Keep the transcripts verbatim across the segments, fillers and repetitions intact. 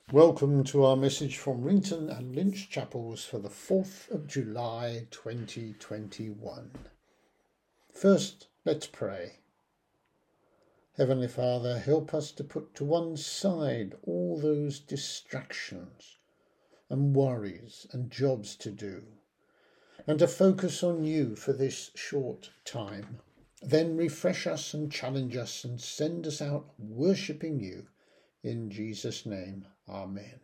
Welcome to our message from Rington and Lynch Chapels for the fourth of July twenty twenty-one. First, let's pray. Heavenly Father, help us to put to one side all those distractions and worries and jobs to do, and to focus on you for this short time. Then refresh us and challenge us and send us out worshipping you. In Jesus' name, Amen.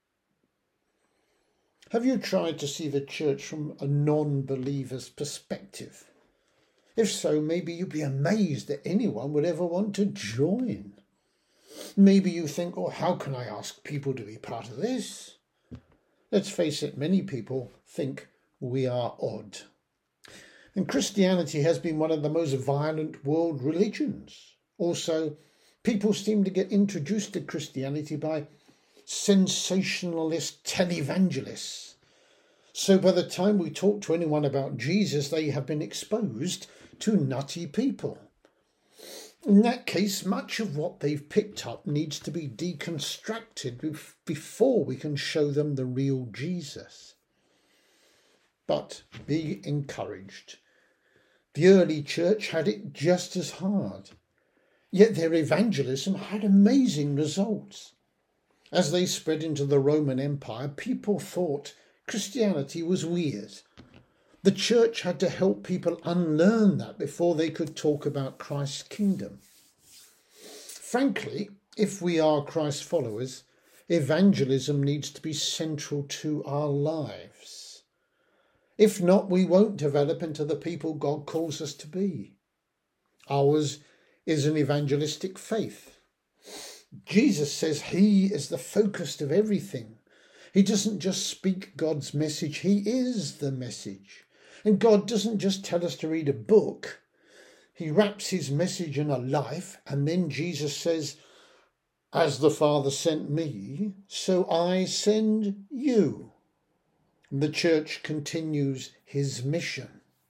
Have you tried to see the church from a non-believer's perspective? If so, maybe you'd be amazed that anyone would ever want to join. Maybe you think, oh, how can I ask people to be part of this? Let's face it, many people think we are odd. And Christianity has been one of the most violent world religions. Also, people seem to get introduced to Christianity by sensationalist televangelists. So by the time we talk to anyone about Jesus, they have been exposed to nutty people. In that case, much of what they've picked up needs to be deconstructed before we can show them the real Jesus. But be encouraged. The early church had it just as hard. Yet their evangelism had amazing results. As they spread into the Roman Empire, people thought Christianity was weird. The church had to help people unlearn that before they could talk about Christ's kingdom. Frankly, if we are Christ's followers, evangelism needs to be central to our lives. If not, we won't develop into the people God calls us to be. Ours is an evangelistic faith. Jesus says he is the focus of everything. He doesn't just speak God's message, he is the message. And God doesn't just tell us to read a book. He wraps his message in a life, and then Jesus says, as the Father sent me, so I send you. And the church continues his mission.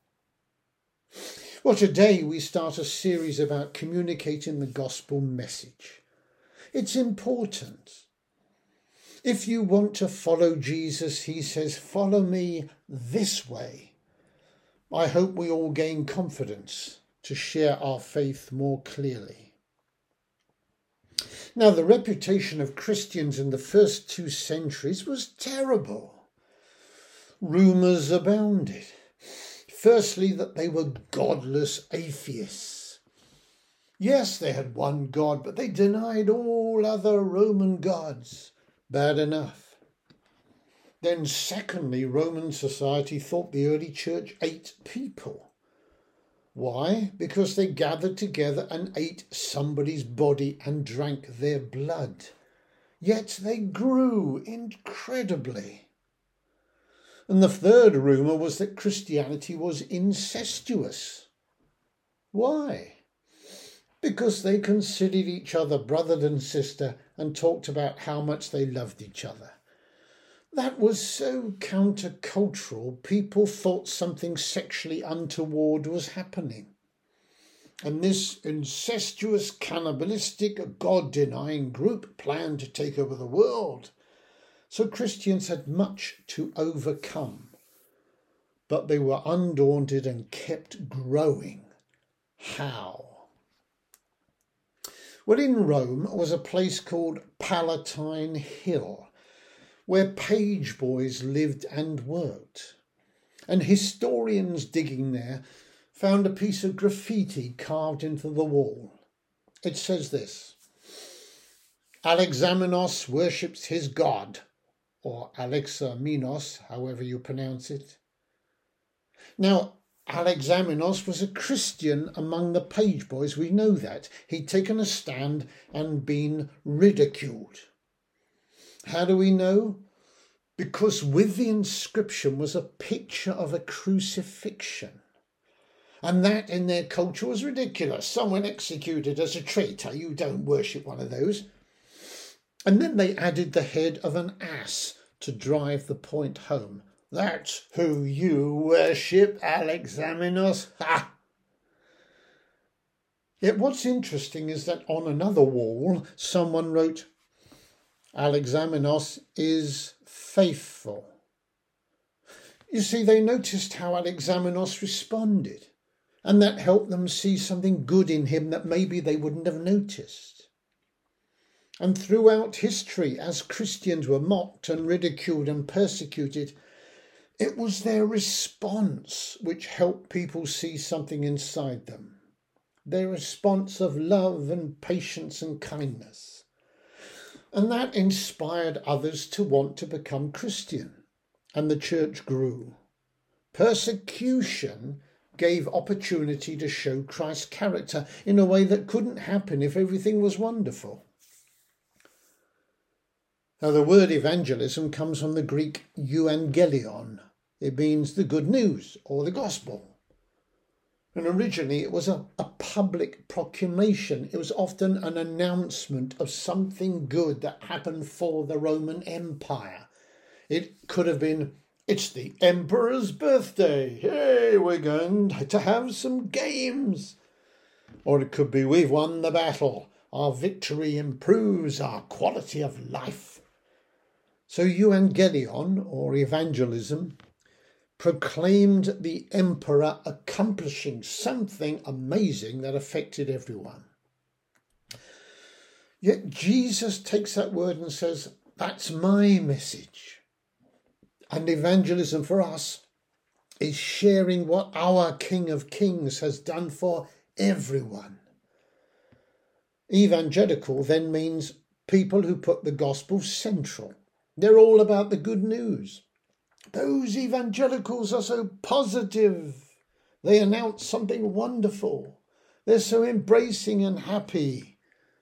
Well, today we start a series about communicating the gospel message. It's important. If you want to follow Jesus, he says, follow me this way. I hope we all gain confidence to share our faith more clearly. Now, the reputation of Christians in the first two centuries was terrible. Rumours abounded. Firstly, that they were godless atheists. Yes, they had one God, but they denied all other Roman gods. Bad enough. Then secondly, Roman society thought the early church ate people. Why? Because they gathered together and ate somebody's body and drank their blood. Yet they grew incredibly. And the third rumour was that Christianity was incestuous. Why? Because they considered each other brother and sister and talked about how much they loved each other. That was so countercultural, people thought something sexually untoward was happening. And this incestuous, cannibalistic, God-denying group planned to take over the world. So Christians had much to overcome, but they were undaunted and kept growing. How? Well, in Rome was a place called Palatine Hill, where page boys lived and worked. And historians digging there found a piece of graffiti carved into the wall. It says this: Alexamenos worships his god, or Alexamenos, however you pronounce it. Now, Alexamenos was a Christian among the page boys, we know that. He'd taken a stand and been ridiculed. How do we know? Because with the inscription was a picture of a crucifixion. And that in their culture was ridiculous. Someone executed as a traitor. You don't worship one of those. And then they added the head of an ass to drive the point home. That's who you worship, Alexamenos. Ha! Yet what's interesting is that on another wall, someone wrote, Alexamenos is faithful. You see, they noticed how Alexamenos responded, and that helped them see something good in him that maybe they wouldn't have noticed. And throughout history, as Christians were mocked and ridiculed and persecuted, it was their response which helped people see something inside them. Their response of love and patience and kindness. And that inspired others to want to become Christian, and the church grew. Persecution gave opportunity to show Christ's character in a way that couldn't happen if everything was wonderful. Now, the word evangelism comes from the Greek euangelion. It means the good news or the gospel. And originally it was a, a public proclamation. It was often an announcement of something good that happened for the Roman Empire. It could have been, it's the emperor's birthday. Hey, we're going to have some games. Or it could be, we've won the battle. Our victory improves our quality of life. So euangelion, or evangelism, proclaimed the emperor accomplishing something amazing that affected everyone. Yet Jesus takes that word and says, that's my message. And evangelism for us is sharing what our King of Kings has done for everyone. Evangelical then means people who put the gospel central. They're all about the good news. Those evangelicals are so positive. They announce something wonderful. They're so embracing and happy.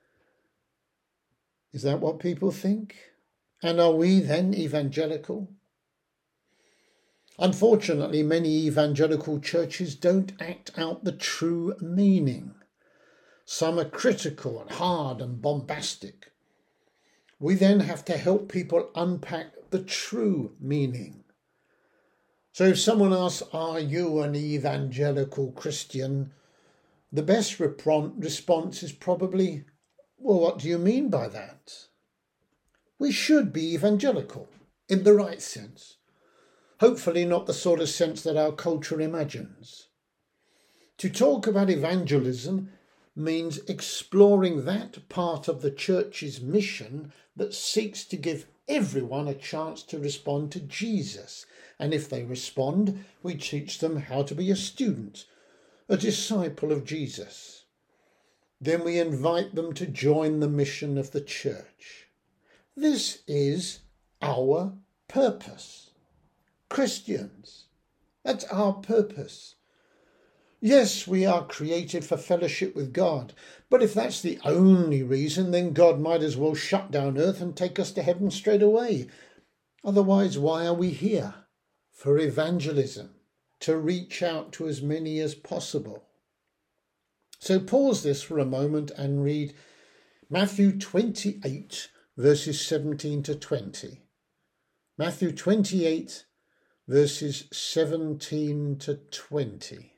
Is that what people think? And are we then evangelical? Unfortunately, many evangelical churches don't act out the true meaning. Some are critical and hard and bombastic. We then have to help people unpack the true meaning. So if someone asks, are you an evangelical Christian? The best response is probably, well, what do you mean by that? We should be evangelical in the right sense. Hopefully not the sort of sense that our culture imagines. To talk about evangelism means exploring that part of the church's mission that seeks to give everyone a chance to respond to Jesus. And if they respond, we teach them how to be a student, a disciple of Jesus. Then we invite them to join the mission of the church. This is our purpose. Christians, that's our purpose. Yes, we are created for fellowship with God, but if that's the only reason, then God might as well shut down earth and take us to heaven straight away. Otherwise, why are we here? For evangelism, to reach out to as many as possible. So pause this for a moment and read Matthew twenty-eight, verses seventeen to twenty. Matthew twenty-eight, verses seventeen to twenty.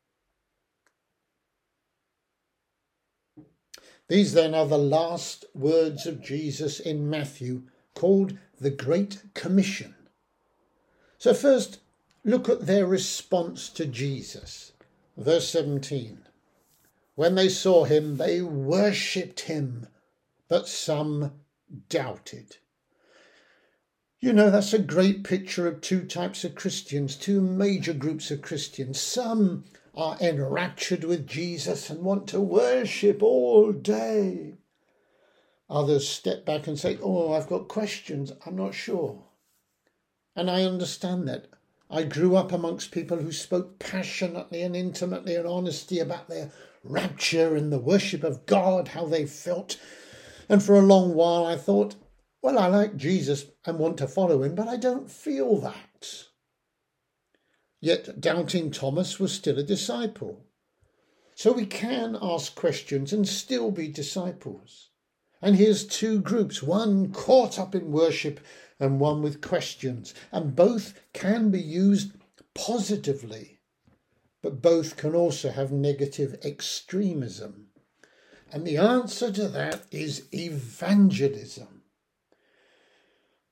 These then are the last words of Jesus in Matthew, called the Great Commission. So first, look at their response to Jesus. Verse seventeen. When they saw him, they worshipped him, but some doubted. You know, that's a great picture of two types of Christians, two major groups of Christians. Some are enraptured with Jesus and want to worship all day. Others step back and say, oh, I've got questions, I'm not sure. And I understand that. I grew up amongst people who spoke passionately and intimately and honestly about their rapture and the worship of God, how they felt. And for a long while I thought, well, I like Jesus and want to follow him, but I don't feel that. Yet doubting Thomas was still a disciple. So we can ask questions and still be disciples. And here's two groups, one caught up in worship and one with questions. And both can be used positively, but both can also have negative extremism. And the answer to that is evangelism.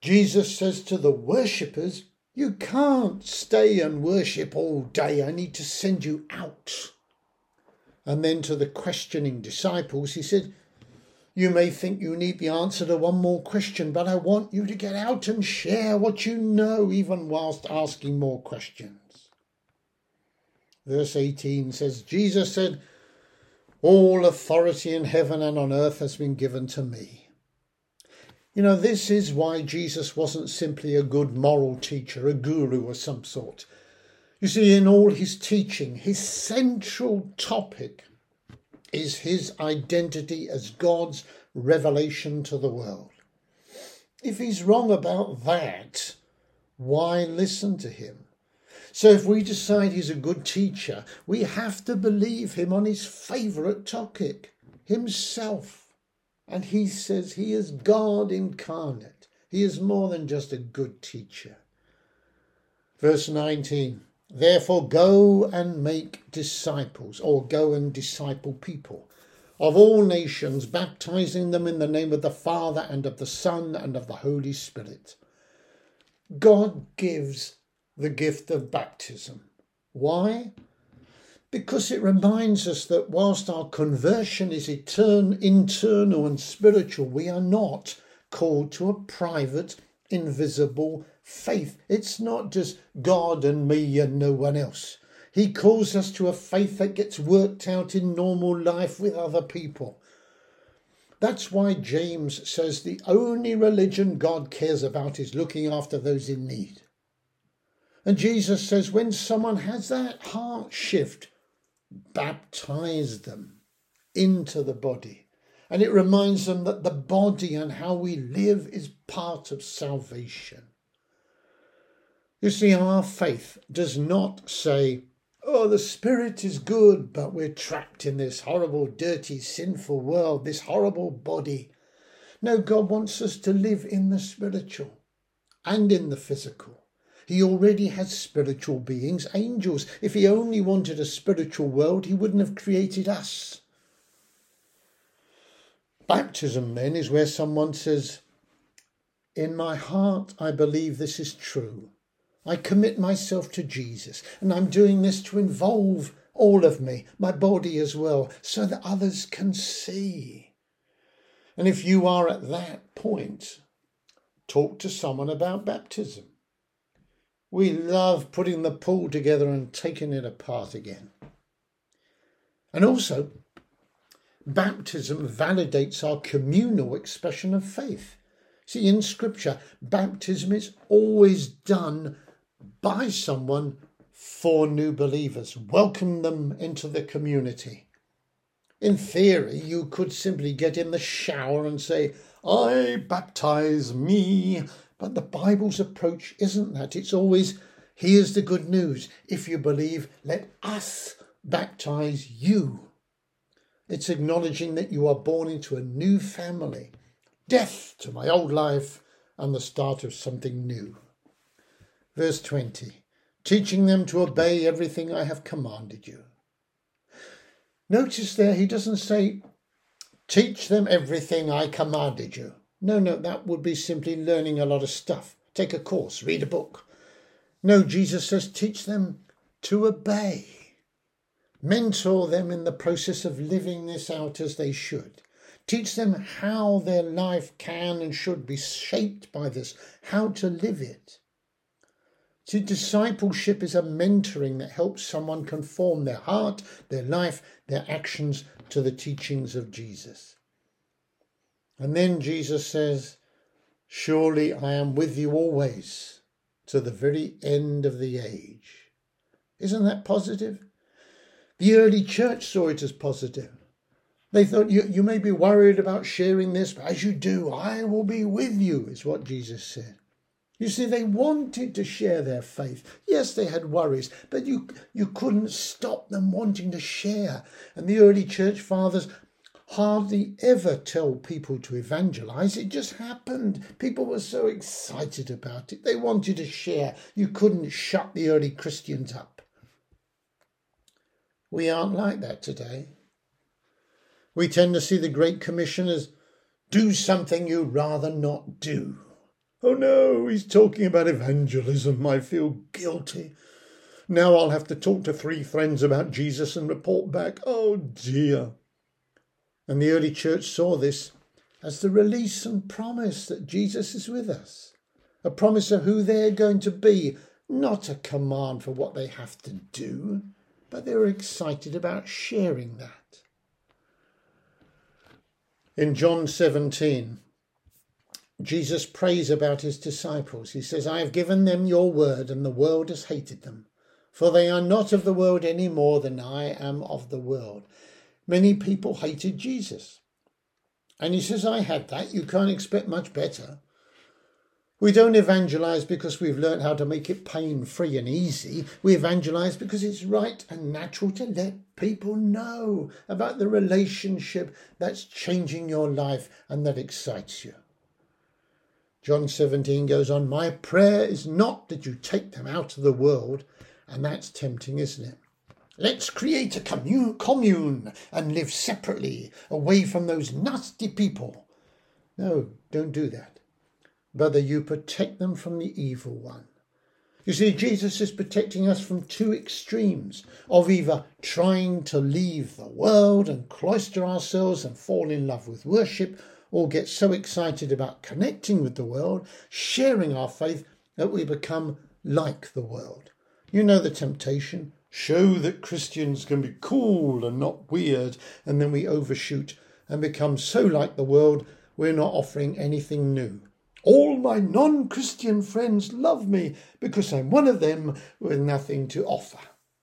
Jesus says to the worshippers, you can't stay and worship all day. I need to send you out. And then to the questioning disciples, he said, you may think you need the answer to one more question, but I want you to get out and share what you know, even whilst asking more questions. Verse eighteen says, Jesus said, all authority in heaven and on earth has been given to me. You know, this is why Jesus wasn't simply a good moral teacher, a guru of some sort. You see, in all his teaching, his central topic is his identity as God's revelation to the world. If he's wrong about that, why listen to him? So if we decide he's a good teacher, we have to believe him on his favourite topic, himself. And he says he is God incarnate. He is more than just a good teacher. Verse nineteen, therefore go and make disciples, or go and disciple people, of all nations, baptizing them in the name of the Father and of the Son and of the Holy Spirit. God gives the gift of baptism. Why? Because it reminds us that whilst our conversion is etern- internal and spiritual, we are not called to a private, invisible faith. It's not just God and me and no one else. He calls us to a faith that gets worked out in normal life with other people. That's why James says the only religion God cares about is looking after those in need. And Jesus says when someone has that heart shift, baptize them into the body. And it reminds them that the body and how we live is part of salvation. You see, our faith does not say, oh, the spirit is good, but we're trapped in this horrible, dirty, sinful world, this horrible body. No, God wants us to live in the spiritual and in the physical. He already has spiritual beings, angels. If he only wanted a spiritual world, he wouldn't have created us. Baptism, then, is where someone says, in my heart, I believe this is true. I commit myself to Jesus, and I'm doing this to involve all of me, my body as well, so that others can see. And if you are at that point, talk to someone about baptism. We love putting the pool together and taking it apart again. And also, baptism validates our communal expression of faith. See, in Scripture, baptism is always done by someone for new believers. Welcome them into the community. In theory, you could simply get in the shower and say, I baptize me. But the Bible's approach isn't that. It's always, here's the good news. If you believe, let us baptize you. It's acknowledging that you are born into a new family. Death to my old life and the start of something new. Verse twenty, teaching them to obey everything I have commanded you. Notice there he doesn't say, teach them everything I commanded you. No, no, that would be simply learning a lot of stuff. Take a course, read a book. No, Jesus says teach them to obey. Mentor them in the process of living this out as they should. Teach them how their life can and should be shaped by this, how to live it. See, discipleship is a mentoring that helps someone conform their heart, their life, their actions to the teachings of Jesus. And then Jesus says, surely I am with you always to the very end of the age. Isn't that positive? The early church saw it as positive. They thought, you, you may be worried about sharing this, but as you do, I will be with you, is what Jesus said. You see, they wanted to share their faith. Yes, they had worries, but you, you couldn't stop them wanting to share. And the early church fathers hardly ever tell people to evangelize. It just happened. People were so excited about it. They wanted to share. You couldn't shut the early Christians up. We aren't like that today. We tend to see the Great Commission as do something you'd rather not do. Oh no, he's talking about evangelism. I feel guilty. Now I'll have to talk to three friends about Jesus and report back. Oh dear. And the early church saw this as the release and promise that Jesus is with us. A promise of who they're going to be, not a command for what they have to do, but they were excited about sharing that. In John seventeen, Jesus prays about his disciples. He says, I have given them your word, and the world has hated them, for they are not of the world any more than I am of the world. Many people hated Jesus. And he says, I had that. You can't expect much better. We don't evangelize because we've learned how to make it pain-free and easy. We evangelize because it's right and natural to let people know about the relationship that's changing your life and that excites you. John seventeen goes on, my prayer is not that you take them out of the world, and that's tempting, isn't it? Let's create a commune, commune and live separately, away from those nasty people. No, don't do that. But that you protect them from the evil one. You see, Jesus is protecting us from two extremes of either trying to leave the world and cloister ourselves and fall in love with worship, or get so excited about connecting with the world, sharing our faith, that we become like the world. You know the temptation. Show that Christians can be cool and not weird, and then we overshoot and become so like the world we're not offering anything new. All my non-Christian friends love me because I'm one of them with nothing to offer.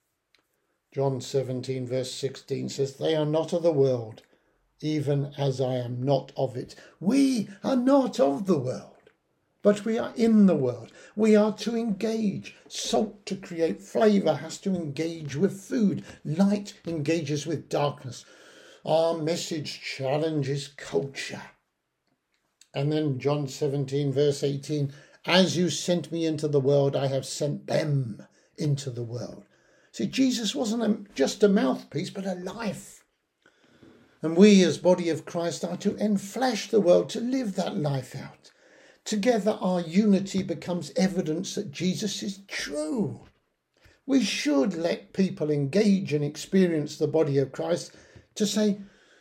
John seventeen verse sixteen says, they are not of the world, even as I am not of it. We are not of the world, but we are in the world. We are to engage. Salt to create flavour has to engage with food. Light engages with darkness. Our message challenges culture. And then John seventeen verse eighteen, as you sent me into the world, I have sent them into the world. See, Jesus wasn't a, just a mouthpiece, but a life. And we as body of Christ are to enflesh the world, to live that life out. Together our unity becomes evidence that Jesus is true. We should let people engage and experience the body of Christ to say,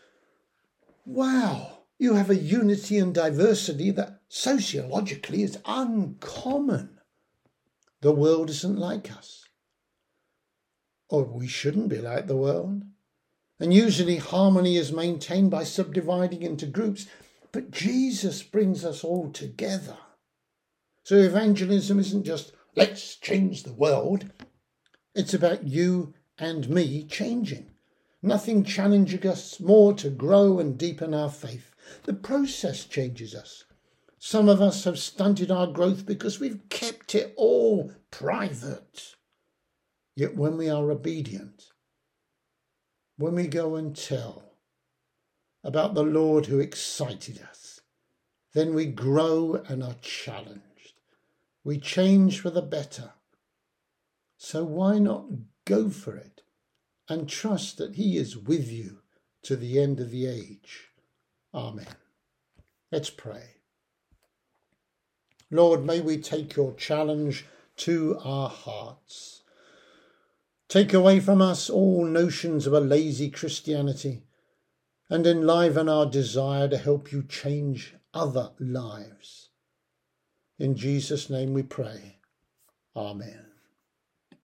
wow, you have a unity and diversity that sociologically is uncommon. The world isn't like us. Or we shouldn't be like the world. And usually harmony is maintained by subdividing into groups. But Jesus brings us all together. So evangelism isn't just, let's change the world. It's about you and me changing. Nothing challenging us more to grow and deepen our faith. The process changes us. Some of us have stunted our growth because we've kept it all private. Yet when we are obedient, when we go and tell about the Lord who excited us, then we grow and are challenged. We change for the better. So why not go for it and trust that he is with you to the end of the age? Amen. Let's pray. Lord, may we take your challenge to our hearts. Take away from us all notions of a lazy Christianity and enliven our desire to help you change other lives. In Jesus' name we pray. Amen.